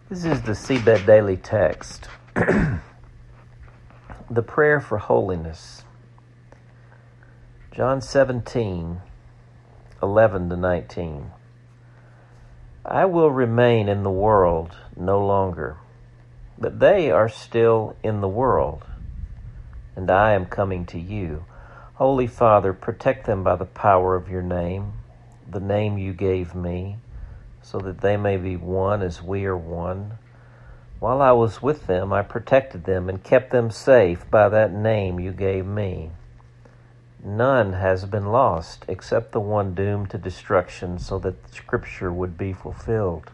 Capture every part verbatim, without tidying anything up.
This is the Seabed Daily Text. The Prayer for Holiness. John seventeen, eleven to nineteen. I will remain in the world no longer, but they are still in the world, and I am coming to you. Holy Father, protect them by the power of your name, the name you gave me, so that they may be one as we are one. While I was with them, I protected them and kept them safe by that name you gave me. None has been lost except the one doomed to destruction, so that the Scripture would be fulfilled.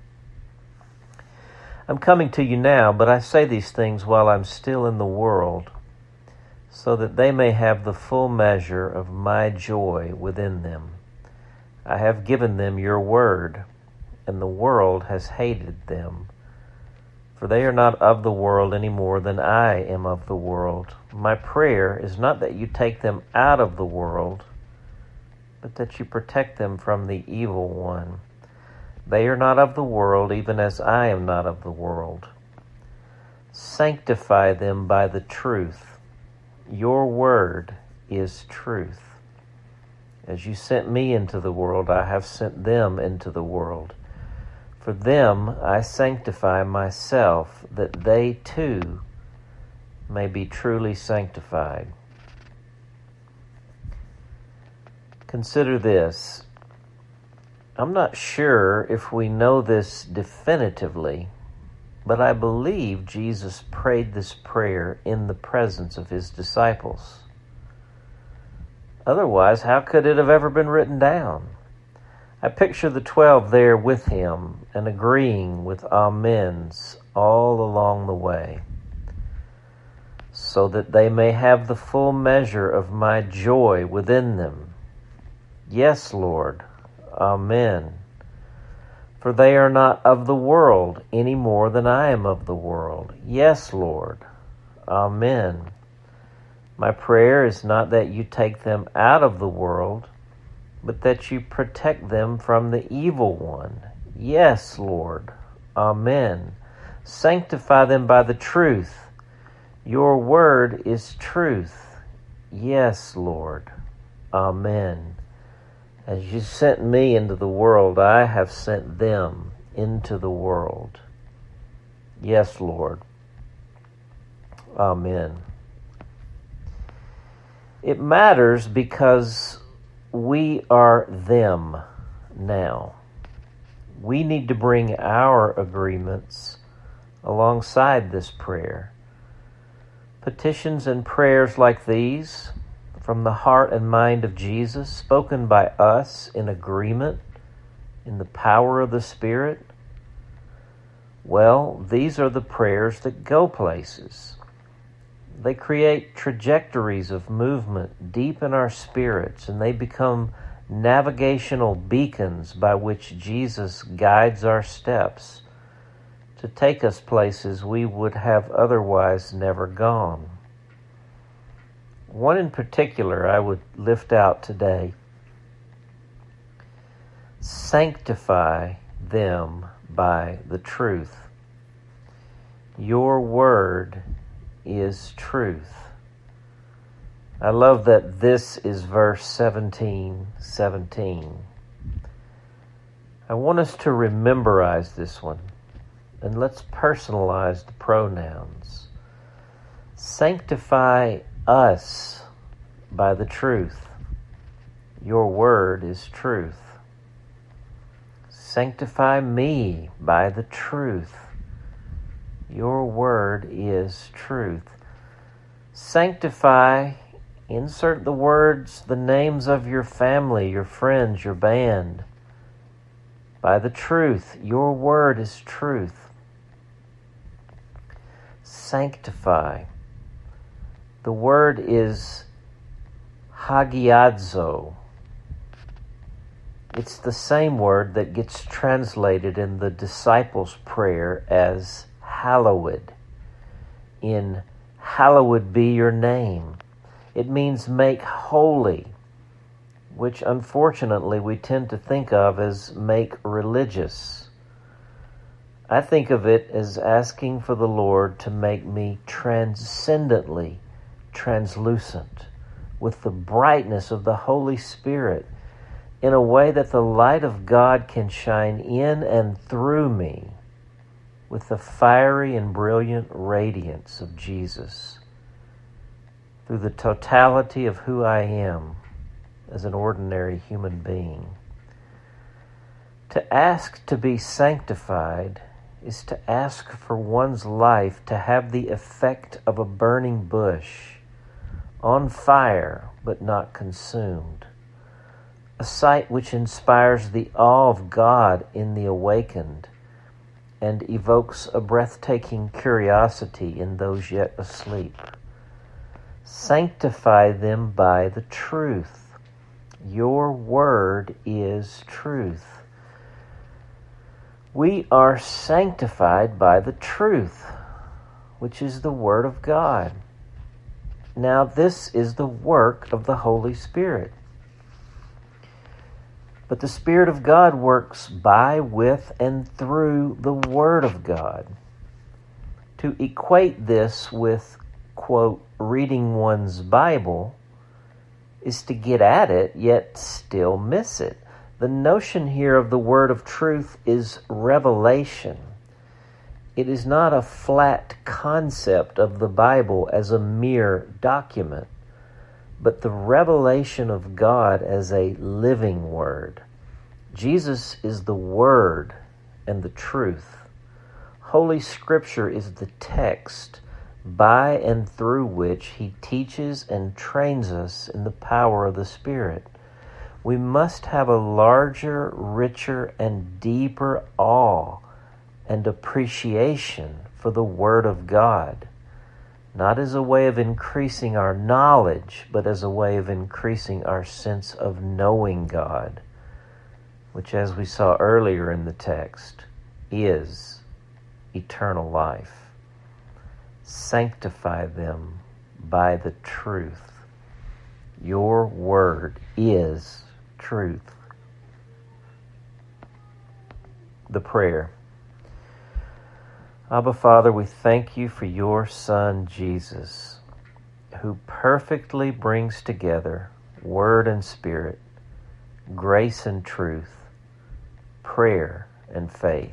I'm coming to you now, but I say these things while I'm still in the world, so that they may have the full measure of my joy within them. I have given them your word, and the world has hated them. For they are not of the world any more than I am of the world. My prayer is not that you take them out of the world, but that you protect them from the evil one. They are not of the world, even as I am not of the world. Sanctify them by the truth. Your word is truth. As you sent me into the world, I have sent them into the world. For them I sanctify myself, that they too may be truly sanctified. Consider this. I'm not sure if we know this definitively, but I believe Jesus prayed this prayer in the presence of his disciples. Otherwise, how could it have ever been written down? I picture the twelve there with him and agreeing with amens all along the way, so that they may have the full measure of my joy within them. Yes, Lord, amen. For they are not of the world any more than I am of the world. Yes, Lord, amen. My prayer is not that you take them out of the world, but that you protect them from the evil one. Yes, Lord, amen. Sanctify them by the truth. Your word is truth. Yes, Lord, amen. As you sent me into the world, I have sent them into the world. Yes, Lord, amen. It matters because we are them now. We need to bring our agreements alongside this prayer. Petitions and prayers like these, from the heart and mind of Jesus, spoken by us in agreement in the power of the Spirit, well, these are the prayers that go places. They create trajectories of movement deep in our spirits, and they become navigational beacons by which Jesus guides our steps to take us places we would have otherwise never gone. One in particular I would lift out today. Sanctify them by the truth. Your word is truth. I love that this is verse seventeen seventeen. I want us to rememberize this one, and let's personalize the pronouns. Sanctify us by the truth. Your word is truth. Sanctify me by the truth. Your word is truth. Sanctify, insert the words, the names of your family, your friends, your band, by the truth. Your word is truth. Sanctify. The word is hagiadzo. It's the same word that gets translated in the disciples' prayer as hallowed. In hallowed be your name. It means make holy, which unfortunately we tend to think of as make religious. I think of it as asking for the Lord to make me transcendently translucent with the brightness of the Holy Spirit in a way that the light of God can shine in and through me with the fiery and brilliant radiance of Jesus through the totality of who I am as an ordinary human being. To ask to be sanctified is to ask for one's life to have the effect of a burning bush, on fire but not consumed, a sight which inspires the awe of God in the awakened and evokes a breathtaking curiosity in those yet asleep. Sanctify them by the truth. Your word is truth. We are sanctified by the truth, which is the Word of God. Now, this is the work of the Holy Spirit. But the Spirit of God works by, with, and through the Word of God. To equate this with, quote, reading one's Bible is to get at it, yet still miss it. The notion here of the word of truth is revelation. It is not a flat concept of the Bible as a mere document, but the revelation of God as a living word. Jesus is the Word and the truth. Holy Scripture is the text by and through which He teaches and trains us in the power of the Spirit. We must have a larger, richer, and deeper awe and appreciation for the Word of God, not as a way of increasing our knowledge, but as a way of increasing our sense of knowing God, which, as we saw earlier in the text, is eternal life. Sanctify them by the truth. Your word is truth. The prayer. Abba, Father, we thank you for your Son, Jesus, who perfectly brings together word and spirit, grace and truth, prayer and faith.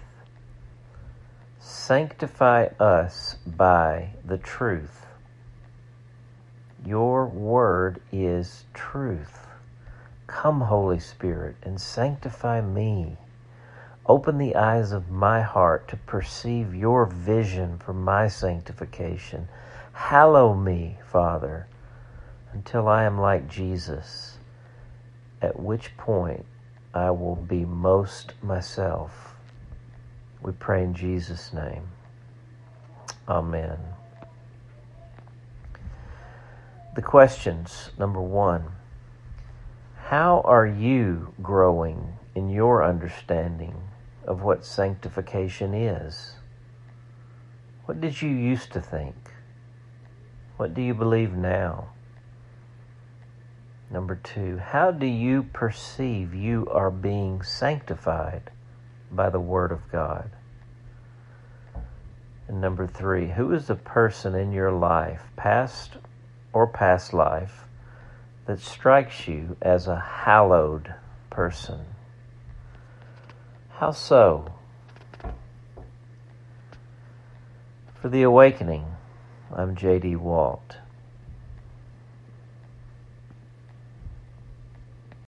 Sanctify us by the truth. Your word is truth. Come, Holy Spirit, and sanctify me. Open the eyes of my heart to perceive your vision for my sanctification. Hallow me, Father, until I am like Jesus, at which point I will be most myself. We pray in Jesus' name. Amen. The questions. Number one, how are you growing in your understanding of what sanctification is? What did you used to think? What do you believe now? Number two, how do you perceive you are being sanctified by the Word of God? And number three, who is the person in your life, past or past life, that strikes you as a hallowed person? How so? For The Awakening, I'm J D Walt.